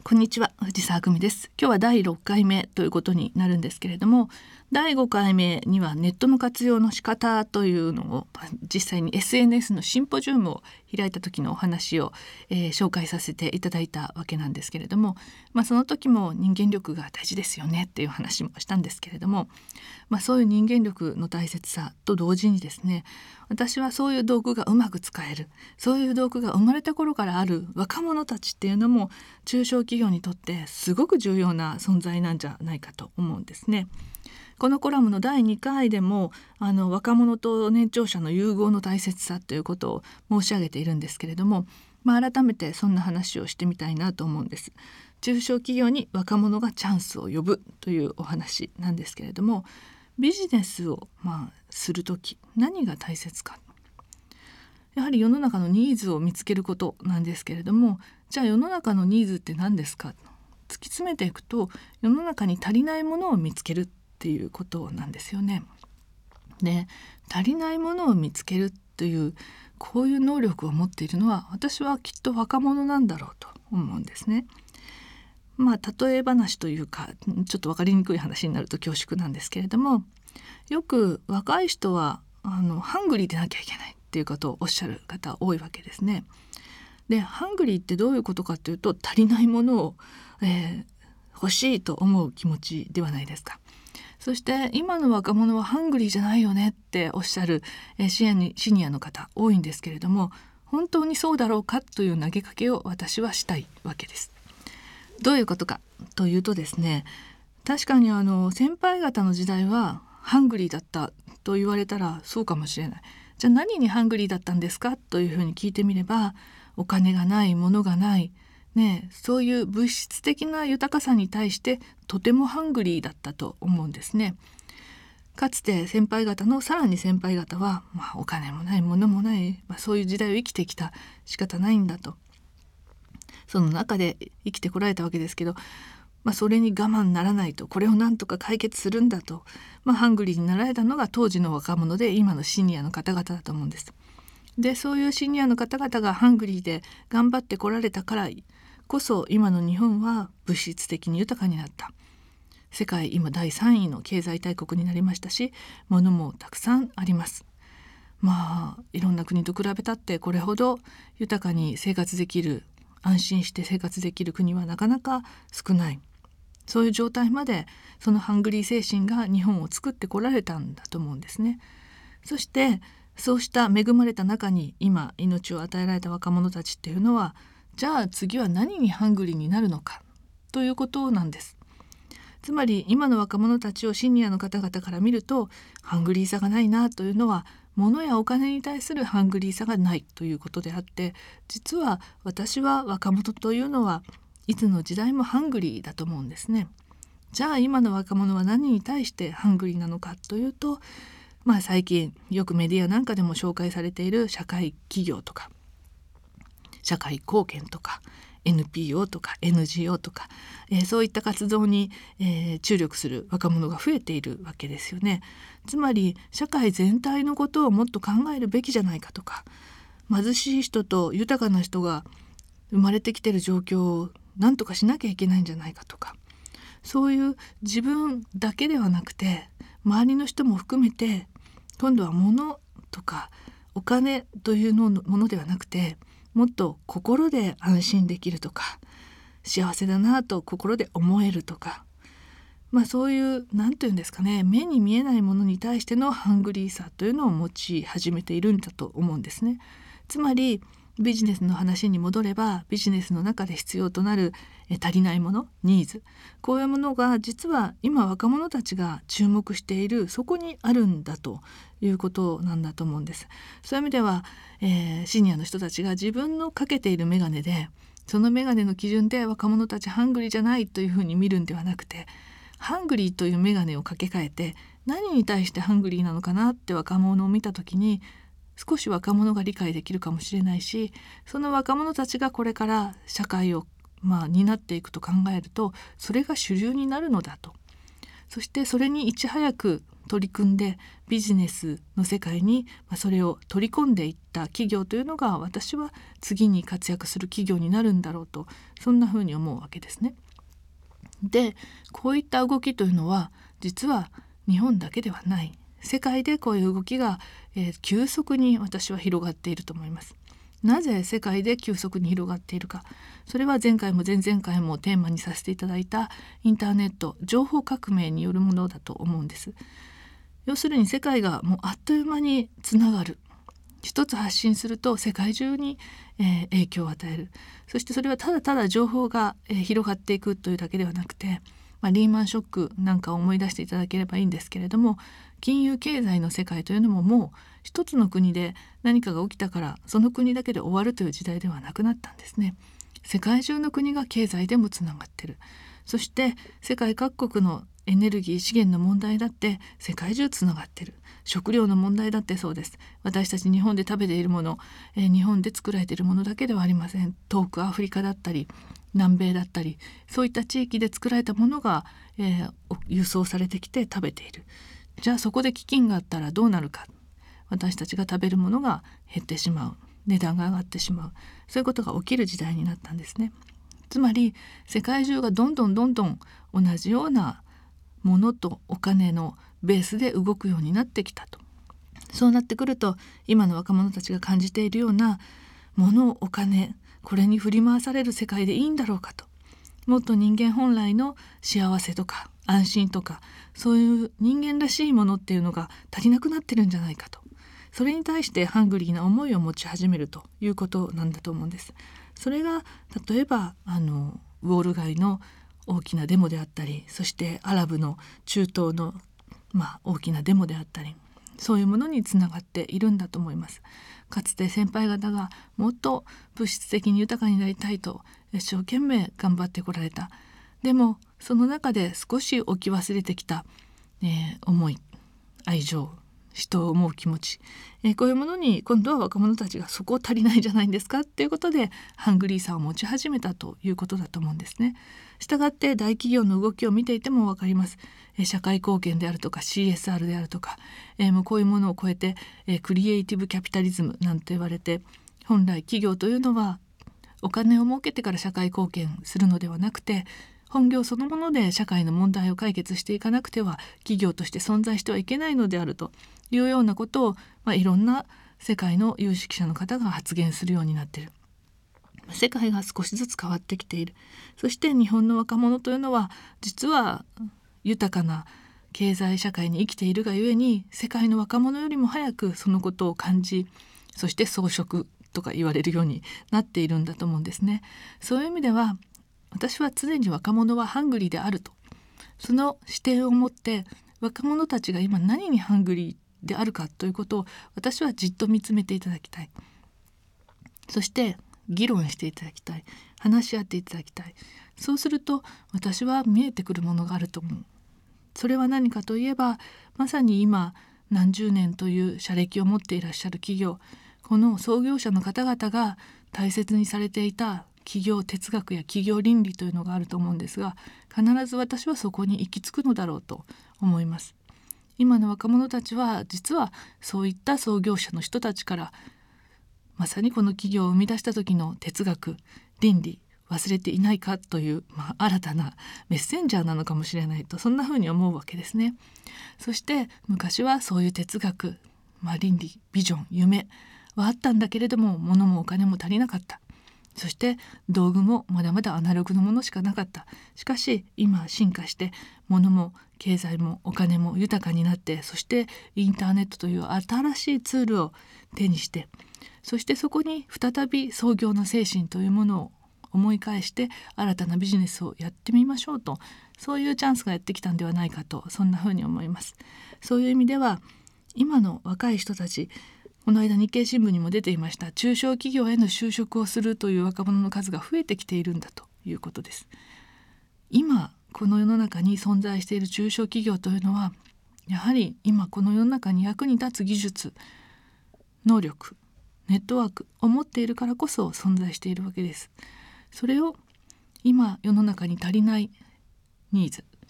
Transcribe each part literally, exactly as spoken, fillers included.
こんにちは、藤沢久美です。今日はだいろっかいめということになるんですけれども、だいごかいめにはネットの活用の仕方というのを実際に エスエヌエス のシンポジウムを開いた時のお話を、えー、紹介させていただいたわけなんですけれども、まあ、その時も人間力が大事ですよねっていう話もしたんですけれども、まあ、そういう人間力の大切さと同時にですね、私はそういう道具がうまく使える、そういう道具が生まれた頃からある若者たちっていうのも中小企業にとってすごく重要な存在なんじゃないかと思うんですね。このコラムのだいにかいでもあの若者と年長者の融合の大切さということを申し上げているんですけれども、まあ、改めてそんな話をしてみたいなと思うんです。中小企業に若者がチャンスを呼ぶというお話なんですけれども、ビジネスをまあするとき何が大切か、やはり世の中のニーズを見つけることなんですけれども、じゃあ世の中のニーズって何ですか、突き詰めていくと世の中に足りないものを見つけるっていうことなんですよね。で、足りないものを見つけるというこういう能力を持っているのは私はきっと若者なんだろうと思うんですね。まあ例え話というかちょっと分かりにくい話になると恐縮なんですけれども、よく若い人はあのハングリーでなきゃいけないっていうことをおっしゃる方多いわけですね。で、ハングリーってどういうことかというと、足りないものを、えー、欲しいと思う気持ちではないですか。そして今の若者はハングリーじゃないよねっておっしゃる、えー、シニア、シニアの方多いんですけれども、本当にそうだろうかという投げかけを私はしたいわけです。どういうことかというとですね、確かにあの先輩方の時代はハングリーだったと言われたらそうかもしれない。じゃあ何にハングリーだったんですかというふうに聞いてみれば、お金がない、物がない、ね、そういう物質的な豊かさに対してとてもハングリーだったと思うんですね。かつて先輩方のさらに先輩方は、まあ、お金もない物もない、まあ、そういう時代を生きてきた、仕方ないんだと、その中で生きてこられたわけですけど、まあ、それに我慢ならないと、これをなんとか解決するんだと、まあ、ハングリーになられたのが当時の若者で今のシニアの方々だと思うんです。で、そういうシニアの方々がハングリーで頑張ってこられたからこそ今の日本は物質的に豊かになった。世界今だいさんいの経済大国になりましたし、物もたくさんあります。まあいろんな国と比べたってこれほど豊かに生活できる、安心して生活できる国はなかなか少ない。そういう状態までそのハングリー精神が日本を作ってこられたんだと思うんですね。そしてそうした恵まれた中に今命を与えられた若者たちっていうのは、じゃあ次は何にハングリーになるのかということなんです。つまり今の若者たちをシニアの方々から見るとハングリーさがないなというのは、物やお金に対するハングリーさがないということであって、実は私は若者というのはいつの時代もハングリーだと思うんですね。じゃあ今の若者は何に対してハングリーなのかというと、まあ、最近よくメディアなんかでも紹介されている社会企業とか社会貢献とか エヌピーオー とか エヌジーオー とか、えー、そういった活動に、えー、注力する若者が増えているわけですよね。つまり社会全体のことをもっと考えるべきじゃないかとか、貧しい人と豊かな人が生まれてきている状況を何とかしなきゃいけないんじゃないかとか、そういう自分だけではなくて周りの人も含めて、今度は物とかお金というのものではなくて、もっと心で安心できるとか、幸せだなと心で思えるとか、まあそういうなんていうんですかね、目に見えないものに対してのハングリーさというのを持ち始めているんだと思うんですね。つまりビジネスの話に戻れば、ビジネスの中で必要となるえ足りないもの、ニーズ、こういうものが実は今若者たちが注目しているそこにあるんだということなんだと思うんです。そういう意味では、えー、シニアの人たちが自分のかけている眼鏡で、その眼鏡の基準で若者たちハングリーじゃないというふうに見るんではなくて、ハングリーという眼鏡をかけ替えて、何に対してハングリーなのかなって若者を見たときに少し若者が理解できるかもしれないし、その若者たちがこれから社会をまあ担っていくと考えると、それが主流になるのだと。そしてそれにいち早く取り組んでビジネスの世界にそれを取り込んでいった企業というのが、私は次に活躍する企業になるんだろうと、そんなふうに思うわけですね。で、こういった動きというのは実は日本だけではない、世界でこういう動きが、えー、急速に私は広がっていると思います。なぜ世界で急速に広がっているか、それは前回も前々回もテーマにさせていただいたインターネット情報革命によるものだと思うんです。要するに世界がもうあっという間につながる、一つ発信すると世界中に、えー、影響を与える。そしてそれはただただ情報が、えー、広がっていくというだけではなくて、まあ、リーマンショックなんかを思い出していただければいいんですけれども、金融経済の世界というのももう一つの国で何かが起きたからその国だけで終わるという時代ではなくなったんですね。世界中の国が経済でもつながっている。そして世界各国のエネルギー資源の問題だって世界中つながっている。食料の問題だってそうです。私たち日本で食べているもの、えー、日本で作られているものだけではありません。遠くアフリカだったり南米だったり、そういった地域で作られたものが、えー、輸送されてきて食べている。じゃあそこで飢饉があったらどうなるか。私たちが食べるものが減ってしまう、値段が上がってしまう、そういうことが起きる時代になったんですね。つまり世界中がどんどんどんどん同じようなものとお金のベースで動くようになってきたと。そうなってくると、今の若者たちが感じているようなもの、お金、これに振り回される世界でいいんだろうかと、もっと人間本来の幸せとか安心とか、そういう人間らしいものっていうのが足りなくなってるんじゃないかと、それに対してハングリーな思いを持ち始めるということなんだと思うんです。それが例えばあのウォール街の大きなデモであったり、そしてアラブの中東の、まあ、大きなデモであったり、そういうものにつながっているんだと思います。かつて先輩方がもっと物質的に豊かになりたいと一生懸命頑張ってこられた。でもその中で少し置き忘れてきた、えー、思い、愛情、人を思う気持ち、えー、こういうものに今度は若者たちがそこを足りないんじゃないんですかっていうことでハングリーさを持ち始めたということだと思うんですね。したがって大企業の動きを見ていても分かります。えー、社会貢献であるとか シーエスアール であるとか、えー、もうこういうものを超えて、えー、クリエイティブキャピタリズムなんて言われて、本来企業というのはお金を儲けてから社会貢献するのではなくて、本業そのもので社会の問題を解決していかなくては企業として存在してはいけないのであるというようなことを、まあ、いろんな世界の有識者の方が発言するようになっている。世界が少しずつ変わってきている。そして日本の若者というのは実は豊かな経済社会に生きているがゆえに、世界の若者よりも早くそのことを感じ、そして装飾とか言われるようになっているんだと思うんですね。そういう意味では私は常に若者はハングリーであると、その視点を持って若者たちが今何にハングリーであるかということを私はじっと見つめていただきたい。そして議論していただきたい。話し合っていただきたい。そうすると私は見えてくるものがあると思う。それは何かといえば、まさに今何十年という社歴を持っていらっしゃる企業、この創業者の方々が大切にされていた企業哲学や企業倫理というのがあると思うんですが、必ず私はそこに行き着くのだろうと思います。今の若者たちは実はそういった創業者の人たちからまさにこの企業を生み出した時の哲学、倫理忘れていないかという、まあ、新たなメッセンジャーなのかもしれないと、そんなふうに思うわけですね。そして昔はそういう哲学、まあ、倫理、ビジョン、夢はあったんだけれども、物もお金も足りなかった。そして道具もまだまだアナログのものしかなかった。しかし今進化して物も経済もお金も豊かになって、そしてインターネットという新しいツールを手にして、そしてそこに再び創業の精神というものを思い返して新たなビジネスをやってみましょうと、そういうチャンスがやってきたんではないかと、そんなふうに思います。そういう意味では今の若い人たち、この間日経新聞にも出ていました、中小企業への就職をするという若者の数が増えてきているんだということです。今この世の中に存在している中小企業というのは、やはり今この世の中に役に立つ技術、能力、ネットワークを持っているからこそ存在しているわけです。それを今世の中に足りないニーズ、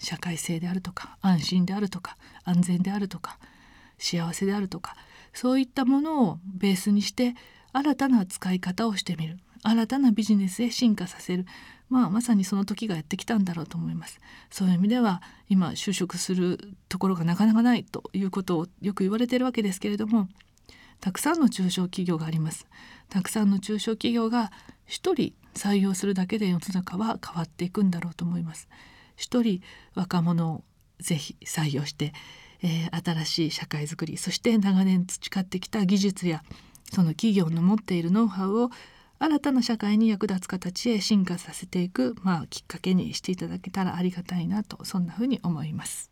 社会性であるとか安心であるとか安全であるとか幸せであるとか、そういったものをベースにして新たな使い方をしてみる、新たなビジネスへ進化させる、まあ、まさにその時がやってきたんだろうと思います。そういう意味では今就職するところがなかなかないということをよく言われているわけですけれども、たくさんの中小企業があります。たくさんの中小企業が一人採用するだけで世の中は変わっていくんだろうと思います。一人若者をぜひ採用して、えー、新しい社会づくり、そして長年培ってきた技術やその企業の持っているノウハウを新たな社会に役立つ形へ進化させていく、まあ、きっかけにしていただけたらありがたいなと、そんなふうに思います。